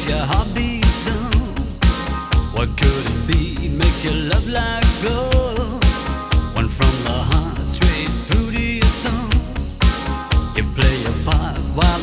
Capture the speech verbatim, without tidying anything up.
your heart beat so. What could it be? Makes your love life glow.